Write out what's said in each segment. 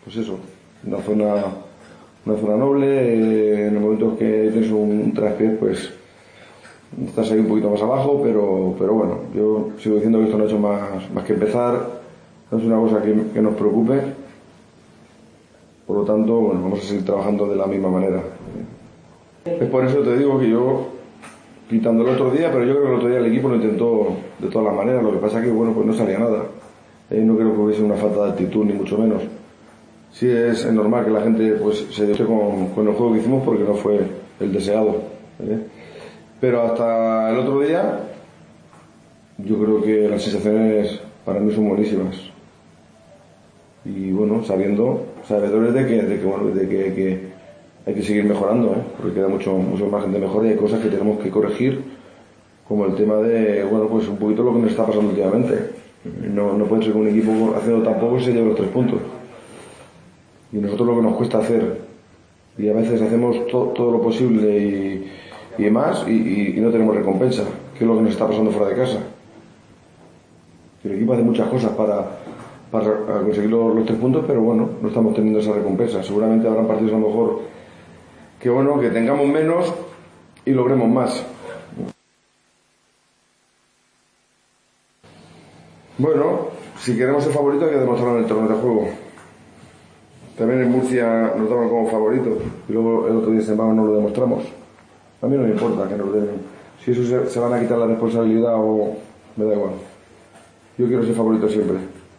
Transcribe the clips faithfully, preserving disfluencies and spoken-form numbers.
pues eso, una zona, una zona noble, eh, en el momento que tienes un traspiés, pues estás ahí un poquito más abajo, pero, pero bueno, yo sigo diciendo que esto no ha hecho más, más que empezar, no es una cosa que, que nos preocupe, por lo tanto, bueno, vamos a seguir trabajando de la misma manera. Es por eso te digo que yo, quitando el otro día, pero yo creo que el otro día el equipo lo intentó de todas las maneras, lo que pasa es que, bueno, pues no salía nada. Eh, no creo que hubiese una falta de actitud, ni mucho menos. Sí es normal que la gente pues se dio con, con el juego que hicimos porque no fue el deseado. ¿eh? Pero hasta el otro día, yo creo que las sensaciones para mí son buenísimas. Y bueno, sabiendo, sabedores de que, de que, bueno, de que, que hay que seguir mejorando, ¿eh? porque queda mucho, mucho margen de mejora y hay cosas que tenemos que corregir, como el tema de, bueno, pues un poquito lo que nos está pasando últimamente. No, no puede ser que un equipo haciendo tan poco se lleve los tres puntos. Y nosotros lo que nos cuesta hacer, y a veces hacemos to, todo lo posible y, y más, y, y, y no tenemos recompensa, que es lo que nos está pasando fuera de casa. El equipo hace muchas cosas para, para conseguir los, los tres puntos, pero bueno, no estamos teniendo esa recompensa. Seguramente habrán partidos a lo mejor que bueno, que tengamos menos y logremos más. Bueno, si queremos ser favoritos hay que demostrarlo en el terreno de juego. También en Murcia nos daban como favoritos y luego el otro día en Semana no lo demostramos. A mí no me importa que nos den. Si eso se, se van a quitar la responsabilidad o me da igual. Yo quiero ser favorito siempre.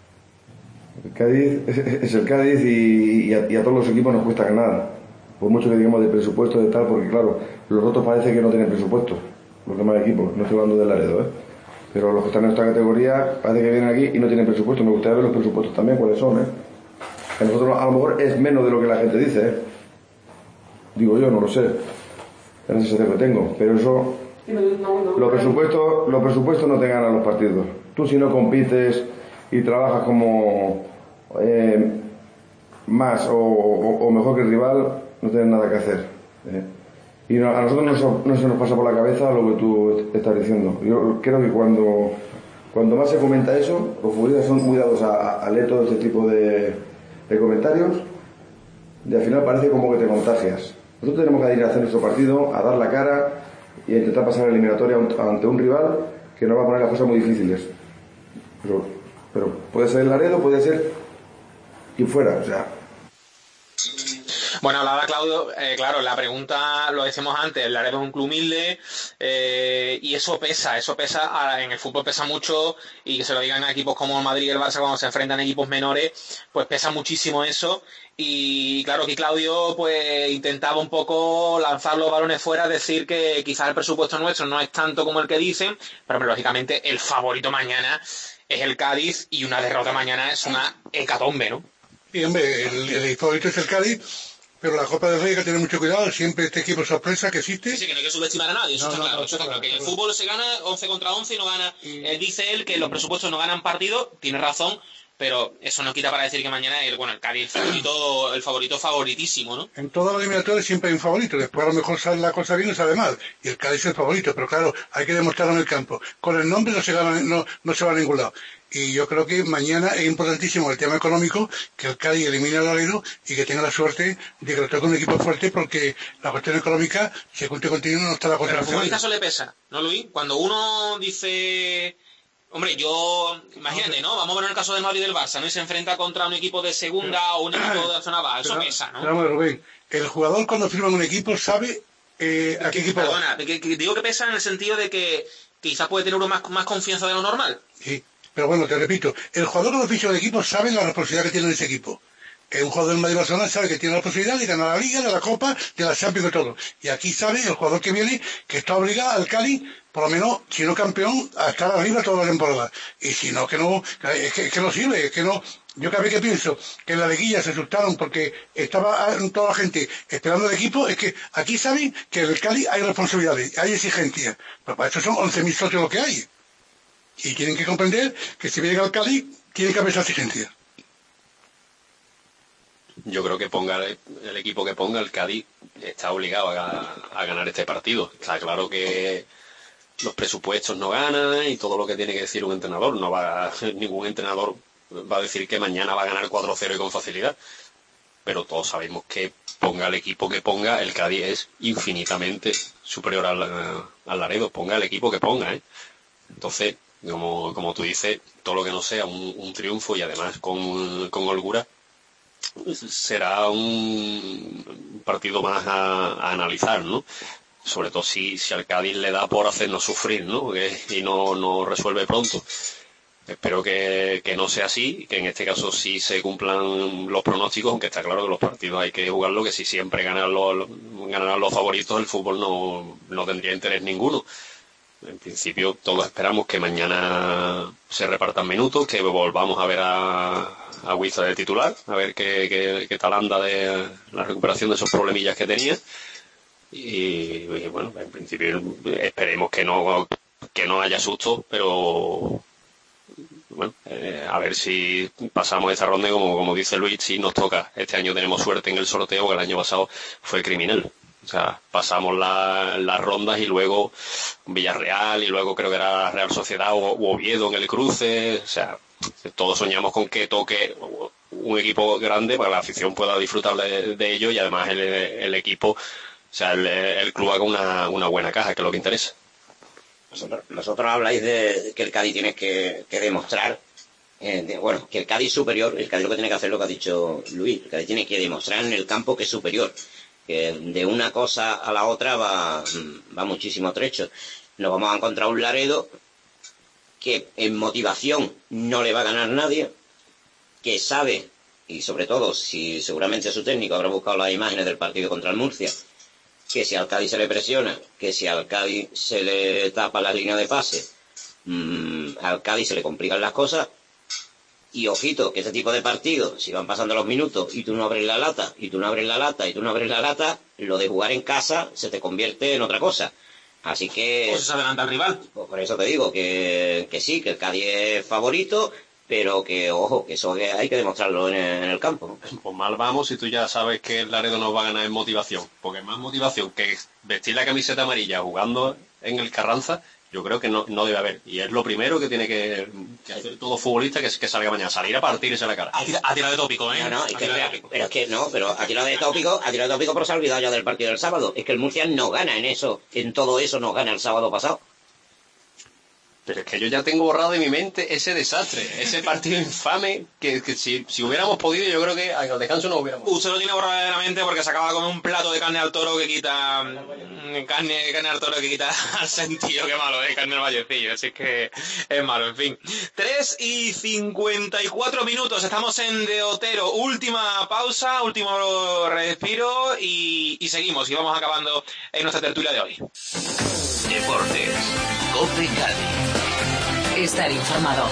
El Cádiz es, es el Cádiz y, y, a, y a todos los equipos nos cuesta ganar. Por mucho que digamos de presupuesto de tal, porque claro, los otros parece que no tienen presupuesto. Los demás equipos, no estoy hablando del Laredo, ¿eh? Pero los que están en esta categoría parece que vienen aquí y no tienen presupuesto. Me gustaría ver los presupuestos también, cuáles son, ¿eh? Que a nosotros a lo mejor es menos de lo que la gente dice, ¿eh? Digo yo, no lo sé. Es la sensación que tengo. Pero eso, los presupuestos, los presupuestos no te ganan los partidos. Tú si no compites y trabajas como eh, más o, o, o mejor que el rival, no tienes nada que hacer. ¿eh? Y no, a nosotros no se, no se nos pasa por la cabeza lo que tú estás diciendo. Yo creo que cuando, cuando más se comenta eso, los futbolistas son muy dados a, a leer todo este tipo de, de comentarios y al final parece como que te contagias. Nosotros tenemos que ir a hacer nuestro partido, a dar la cara y a intentar pasar la eliminatoria ante un rival que nos va a poner las cosas muy difíciles. Pero, pero puede ser el Laredo, puede ser quien fuera, o sea. Bueno, hablaba Claudio, eh, claro, la pregunta, lo decíamos antes, el Laredo es un club humilde eh, y eso pesa, eso pesa, en el fútbol pesa mucho y que se lo digan a equipos como el Madrid y el Barça cuando se enfrentan a equipos menores, pues pesa muchísimo eso y claro, aquí Claudio pues intentaba un poco lanzar los balones fuera, decir que quizás el presupuesto nuestro no es tanto como el que dicen, pero, pero lógicamente el favorito mañana es el Cádiz y una derrota mañana es una hecatombe, ¿no? Sí, hombre, el, el favorito es el Cádiz. Pero la Copa del Rey hay que tener mucho cuidado, siempre este equipo sorpresa que existe. Sí, sí, que no hay que subestimar a nadie, eso no, está no, claro, no, eso está claro. claro, Que el claro. fútbol se gana once contra once y no gana. Y... Eh, dice él que los presupuestos no ganan partidos, tiene razón, pero eso no quita para decir que mañana el, bueno, el Cádiz el favorito, el favorito favoritísimo, ¿no? En todas las eliminatorias siempre hay un favorito, después a lo mejor sale la cosa bien y sale mal, y el Cádiz es el favorito, pero claro, hay que demostrarlo en el campo. Con el nombre no se gana, no, no se va a ningún lado. Y yo creo que mañana es importantísimo el tema económico, que el Cádiz elimine al Laredo y que tenga la suerte de que lo toque un equipo fuerte, porque la cuestión económica, si cuente continuo, no está la cosa. Pero al futbolista eso le pesa, ¿no, Luis? Cuando uno dice... Hombre, yo, imagínate, ¿no? Vamos a ver el caso del Madrid y del Barça, ¿no? Y se enfrenta contra un equipo de segunda pero, o un equipo de la zona baja, eso pero, pesa, ¿no? Pero, Rubén, el jugador cuando firma en un equipo sabe eh, a qué equipo Perdona, va. que, que digo que pesa en el sentido de que quizás puede tener uno más, más confianza de lo normal. Sí, pero bueno, te repito, el jugador cuando ficha un equipo sabe la responsabilidad que tiene en ese equipo. Un jugador del Madrid Barcelona sabe que tiene la posibilidad de ganar la Liga, de la Copa, de la Champions y todo. Y aquí sabe el jugador que viene que está obligado al Cádiz, por lo menos, si no campeón, a estar arriba toda la temporada. Y si no, que no, es que, es que no sirve, es que no. Yo cada vez que pienso que en la liguilla se asustaron porque estaba toda la gente esperando el equipo, es que aquí saben que en el Cádiz hay responsabilidades, hay exigencias. Pero para eso son once mil socios lo que hay. Y tienen que comprender que si vienen al Cádiz, tienen que haber esa exigencia. Yo creo que ponga el, el equipo que ponga, el Cádiz está obligado a, a ganar este partido. Está claro que los presupuestos no ganan y todo lo que tiene que decir un entrenador. No va ningún entrenador va a decir que mañana va a ganar cuatro cero y con facilidad. pero todos sabemos que ponga el equipo que ponga, el Cádiz es infinitamente superior al, al Laredo, ponga el equipo que ponga, ¿eh? Entonces, como, como tú dices, todo lo que no sea un, un triunfo y además con, con holgura, será un partido más a, a analizar, ¿no? Sobre todo si, si al Cádiz le da por hacernos sufrir, ¿no? Que, y no, no resuelve pronto. Espero que, que no sea así, que en este caso sí se cumplan los pronósticos, aunque está claro que los partidos hay que jugarlo, que si siempre ganan los, ganan los favoritos, el fútbol no, no tendría interés ninguno. En principio todos esperamos que mañana se repartan minutos, que volvamos a ver a, a Huiza de titular, a ver qué, qué, qué tal anda de la recuperación de esos problemillas que tenía. Y, y bueno, en principio esperemos que no, que no haya susto, pero... Bueno, eh, a ver si pasamos esta ronda, como, como dice Luis, si nos toca. Este año tenemos suerte en el sorteo, que el año pasado fue criminal. O sea, pasamos la, las rondas y luego Villarreal y luego creo que era Real Sociedad o, o Oviedo en el cruce. O sea, todos soñamos con que toque un equipo grande para que la afición pueda disfrutar de, de ello y además el, el equipo, o sea, el, el club haga una, una buena caja, que es lo que interesa. Vosotros, vosotros habláis de que el Cádiz tiene que, que demostrar, eh, de, bueno, que el Cádiz es superior, el Cádiz lo que tiene que hacer es lo que ha dicho Luis, el Cádiz tiene que demostrar en el campo que es superior, que de una cosa a la otra va, va muchísimo trecho. Nos vamos a encontrar un Laredo que en motivación no le va a ganar nadie, que sabe, y sobre todo, si seguramente su técnico habrá buscado las imágenes del partido contra el Murcia, que si al Cádiz se le presiona, que si al Cádiz se le tapa las líneas de pase, mmm, al Cádiz se le complican las cosas, y ojito, que ese tipo de partidos, si van pasando los minutos y tú no abres la lata, y tú no abres la lata, y tú no abres la lata, lo de jugar en casa se te convierte en otra cosa. Así que... Pues se adelanta el rival. Pues por eso te digo que, que sí, que el Cádiz es favorito, pero que, ojo, que eso hay que demostrarlo en el, en el campo. Pues mal vamos si tú ya sabes que el Laredo nos va a ganar en motivación, porque más motivación que vestir la camiseta amarilla jugando en el Carranza, yo creo que no, no debe haber. Y es lo primero que tiene que, que hacer todo futbolista que, que salga mañana, salir a partirse la cara. Ha tirado, ha tirado de tópico, ¿eh? No, no, es que, pero, pero es que no, pero ha tirado de tópico, ha tirado de tópico, pero se ha olvidado ya del partido del sábado. Es que el Murcia no gana en eso, en todo eso no gana el sábado pasado. Pero es que yo ya tengo borrado de mi mente ese desastre, ese partido infame, que, que si, si hubiéramos podido, yo creo que al descanso no hubiéramos. Usted lo tiene borrado de la mente porque se acaba con un plato de carne al toro que quita... Carne, carne al toro que quita al sentido, qué malo, ¿eh? Carne al vallecillo, así que es malo, en fin. tres y cincuenta y cuatro minutos, estamos en De Otero, última pausa, último respiro y, y seguimos, y vamos acabando en nuestra tertulia de hoy. Deportes, COPE Cádiz. Estar informado.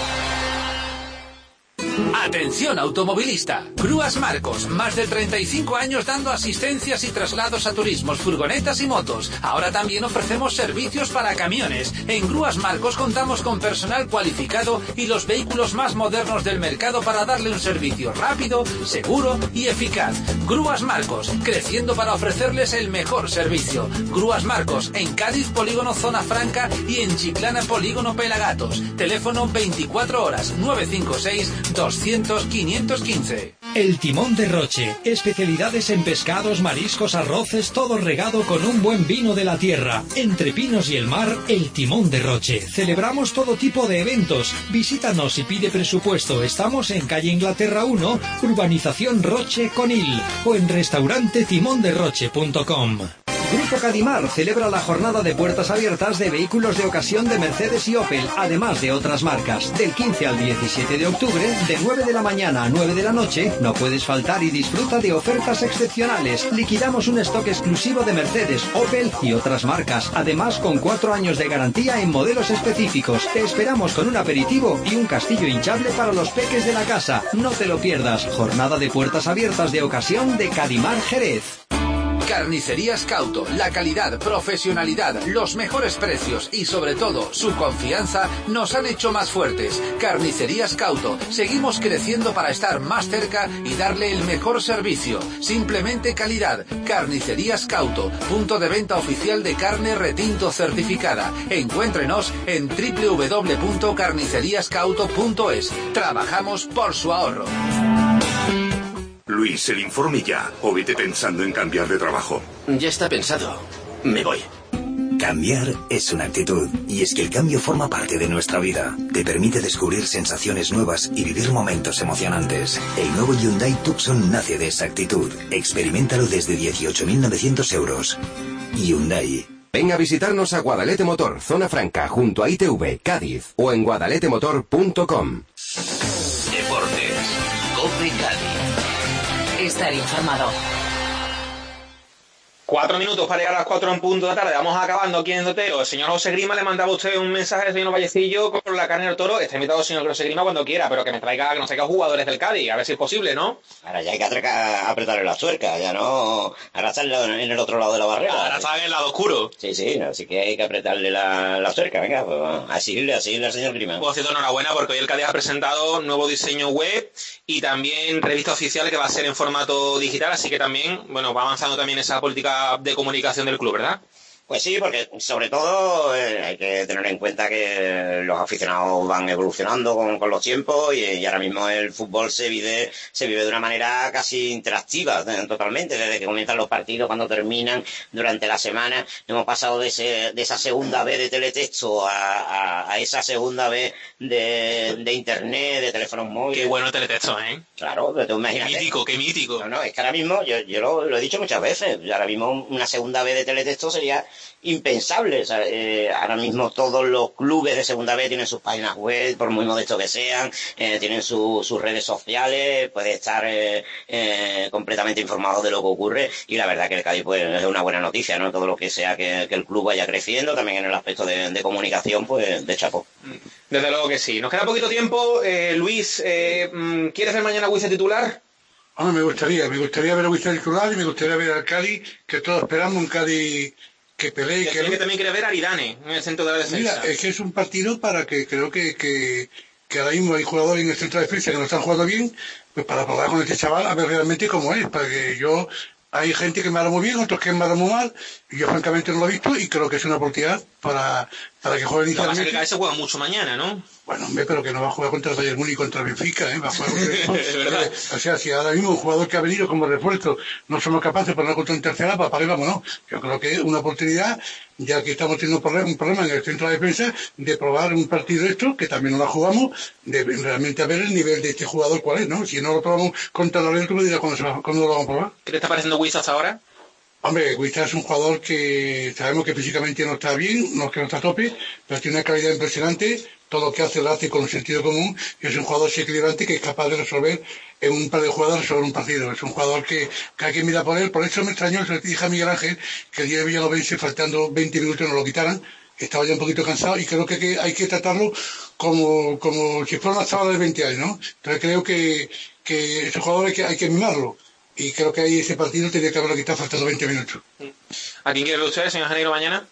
Atención automovilista. Grúas Marcos, más de treinta y cinco años dando asistencias y traslados a turismos, furgonetas y motos. Ahora también ofrecemos servicios para camiones. En Grúas Marcos contamos con personal cualificado y los vehículos más modernos del mercado para darle un servicio rápido, seguro y eficaz. Grúas Marcos, creciendo para ofrecerles el mejor servicio. Grúas Marcos, en Cádiz, Polígono Zona Franca y en Chiclana, Polígono Pelagatos. Teléfono veinticuatro horas, nueve cinco seis, doscientos, quinientos quince. El Timón de Roche. Especialidades en pescados, mariscos, arroces, todo regado con un buen vino de la tierra. Entre Pinos y el Mar, El Timón de Roche. Celebramos todo tipo de eventos. Visítanos y pide presupuesto. Estamos en calle Inglaterra uno, urbanización Roche Conil, o en restaurante timón de roche punto com. Grupo Cadimar celebra la jornada de puertas abiertas de vehículos de ocasión de Mercedes y Opel, además de otras marcas. Del quince al diecisiete de octubre, de nueve de la mañana a nueve de la noche, no puedes faltar y disfruta de ofertas excepcionales. Liquidamos un stock exclusivo de Mercedes, Opel y otras marcas, además con cuatro años de garantía en modelos específicos. Te esperamos con un aperitivo y un castillo hinchable para los peques de la casa. No te lo pierdas. Jornada de puertas abiertas de ocasión de Cadimar Jerez. Carnicerías Cauto, la calidad, profesionalidad, los mejores precios y sobre todo su confianza nos han hecho más fuertes. Carnicerías Cauto, seguimos creciendo para estar más cerca y darle el mejor servicio. Simplemente calidad. Carnicerías Cauto, punto de venta oficial de carne retinto certificada. Encuéntrenos en doble u doble u doble u punto carnicerías cauto punto es. Trabajamos por su ahorro. Luis, el informe ya. O vete pensando en cambiar de trabajo. Ya está pensado. Me voy. Cambiar es una actitud, y es que el cambio forma parte de nuestra vida. Te permite descubrir sensaciones nuevas y vivir momentos emocionantes. El nuevo Hyundai Tucson nace de esa actitud. Experiméntalo desde dieciocho mil novecientos euros. Hyundai. Ven a visitarnos a Guadalete Motor, Zona Franca, junto a I T V, Cádiz, o en guadalete motor punto com. Deportes. COPE Cádiz. Estar informado. Cuatro minutos para llegar a las cuatro en punto de la tarde. Vamos acabando aquí en Dotero. El señor José Grima le mandaba a usted un mensaje al señor Vallecillo con la carne del toro. Está invitado el señor José Grima cuando quiera, pero que me traiga, que nos traiga jugadores del Cádiz, a ver si es posible, ¿no? Ahora ya hay que atracar, apretarle la tuerca, ya no. Ahora está en el otro lado de la barrera. Ahora está en el lado oscuro. Sí, sí, así que hay que apretarle la, la tuerca, venga, pues así, así al señor Grima. Pues cierto, enhorabuena, porque hoy el Cádiz ha presentado nuevo diseño web y también revista oficial que va a ser en formato digital, así que también, bueno, va avanzando también esa política de comunicación del club, ¿verdad? Pues sí, porque sobre todo eh, hay que tener en cuenta que los aficionados van evolucionando con, con los tiempos y, y ahora mismo el fútbol se vive se vive de una manera casi interactiva, eh, totalmente, desde que comienzan los partidos, cuando terminan, durante la semana. Hemos pasado de, ese, de esa segunda vez de teletexto a, a, a esa segunda vez de, de internet, de teléfonos móviles. Qué bueno el teletexto, ¿eh? Claro, pero tú imagínate. Qué mítico, qué mítico. No, no, es que ahora mismo, yo, yo lo, lo he dicho muchas veces, ahora mismo una segunda vez de teletexto sería impensable. O sea, eh, ahora mismo todos los clubes de segunda B tienen sus páginas web, por muy modestos que sean, eh, tienen su, sus redes sociales, puede estar eh, eh, completamente informado de lo que ocurre, y la verdad que el Cádiz pues es una buena noticia, ¿no? Todo lo que sea que, que el club vaya creciendo, también en el aspecto de, de comunicación, pues de chapó. Desde luego que sí. Nos queda poquito tiempo. Eh, Luis, eh, ¿quieres ver mañana a Huiza titular? Hombre, me gustaría, me gustaría ver a Huiza titular y me gustaría ver al Cádiz, que todos esperamos un Cádiz que pelee. Que, que también quiere ver a Aridane en el centro de la defensa. Mira, es que es un partido para que creo que, que, que ahora mismo hay jugadores en el centro de defensa que no están jugando bien, pues para probar con este chaval a ver realmente cómo es, para que yo... Hay gente que me habla muy bien, otros que me hablan muy mal, y yo francamente no lo he visto y creo que es una oportunidad para, para que juegue inicialmente. Lo que pasa es que Cádiz se juega mucho mañana, ¿no? Bueno, hombre, pero que no va a jugar contra el Bayern Múnich y contra el Benfica, ¿eh? Va a jugar contra es verdad. O sea, si ahora mismo un jugador que ha venido como refuerzo no somos capaces de poner contra un tercera, pues para vámonos. Yo creo que es una oportunidad, ya que estamos teniendo un problema en el centro de defensa, de probar un partido esto, que también no lo jugamos, de realmente a ver el nivel de este jugador cuál es, ¿no? Si no lo probamos contra el Real, tú me dirás cuándo, se va, cuándo lo vamos a probar. ¿Qué te está pareciendo Huiza hasta ahora? Hombre, Huiza es un jugador que sabemos que físicamente no está bien, no es que no está a tope, pero tiene una calidad impresionante, todo lo que hace lo hace con sentido común, y es un jugador equilibrante que es capaz de resolver en un par de jugadas resolver un partido. Es un jugador que, que hay que mirar por él, por eso me extrañó, se le dije a Miguel Ángel, que el día de Villanovense, faltando veinte minutos, no lo quitaran, estaba ya un poquito cansado, y creo que, que hay que tratarlo como, como si fuera una chavala de veinte años, ¿no? Entonces creo que, que ese jugador hay que, hay que mimarlo. Y creo que ahí ese partido tenía que haberlo quitado faltando veinte minutos. ¿A quién quiere ver usted, señor Janeiro, mañana?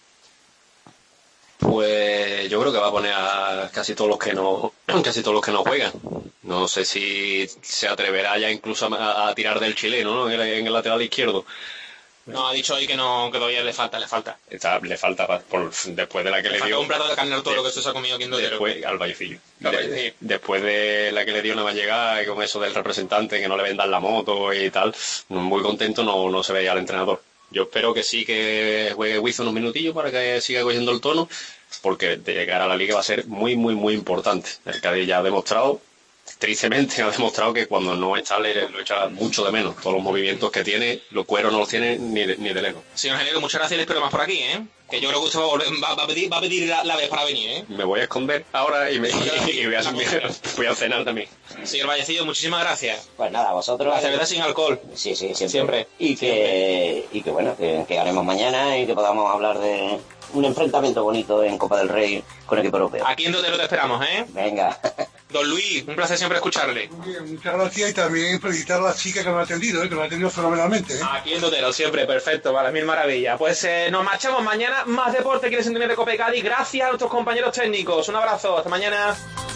Pues yo creo que va a poner a casi todos los que no casi todos los que no juegan. No sé si se atreverá ya incluso a, a tirar del chileno, ¿no? En el, en el lateral izquierdo. No, ha dicho hoy que no, que todavía le falta, le falta. Está, le falta por, después de la que le, le dio. un plato de carne al toro que esto se ha comido aquí en Dotero. Después, al Vallecillo. De, después de la que le dio no va a llegar, con eso del representante, que no le vendan la moto y tal, muy contento no, no se veía al entrenador. Yo espero que sí que juegue Huiza unos minutillos para que siga cogiendo el tono, porque de llegar a la liga va a ser muy, muy, muy importante. El Cádiz ya ha demostrado, tristemente ha demostrado que cuando no está le, lo echa mucho de menos. Todos los movimientos que tiene, los cueros no los tiene ni de, ni de lejos. Señor Janeiro, muchas gracias y le espero más por aquí, ¿eh? Que yo creo que usted va a, volver, va, va a pedir, va a pedir la, la vez para venir, ¿eh? Me voy a esconder ahora y, me, y, y voy, a, voy a cenar también. Señor Vallecillo, muchísimas gracias. Pues nada, vosotros... La cerveza sin alcohol. Sí, sí, siempre. Siempre. Y que, y que bueno, que, que haremos mañana y que podamos hablar de un enfrentamiento bonito en Copa del Rey con el equipo europeo. Aquí en Dotero te esperamos, ¿eh? Venga. Don Luis, un placer siempre escucharle. Muy bien, muchas gracias y también felicitar a la chica que me ha atendido, ¿eh? Que me ha atendido fenomenalmente, ¿eh? Aquí en Dotero, siempre, perfecto, vale, mil maravillas. Pues eh, nos marchamos mañana, más deporte, quieres entender de Copa Cádiz. Gracias a nuestros compañeros técnicos. Un abrazo, hasta mañana.